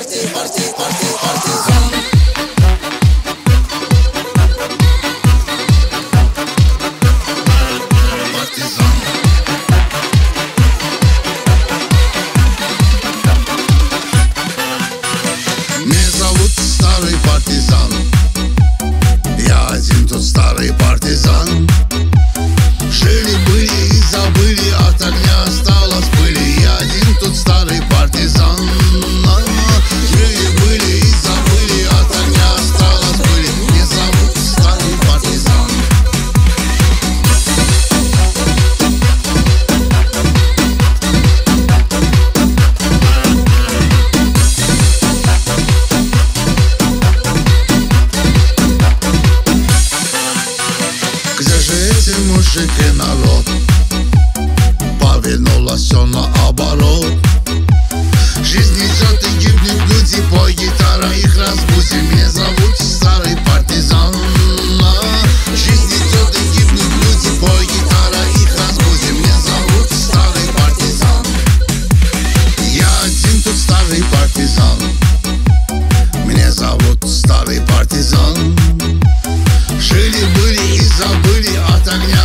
Меня зовут старый партизан. Я один тот старый партизан. Жили-были и забыли, от огня осталось пыли. Я один тот старый партизан. Жили-были и забыли, от огня осталось пыли. Меня зовут старый партизан. Где же эти мужики, народ? Повернулось все наоборот. Жизнь идет и гибнет, люди, пой, гитара, их разбудим. Меня зовут старый партизан. Жизнь идет и гибнет, люди, пой, гитара, их разбудим. Меня зовут старый партизан. Я один тут старый партизан. Меня зовут старый партизан. Жили-были и забыли, от огня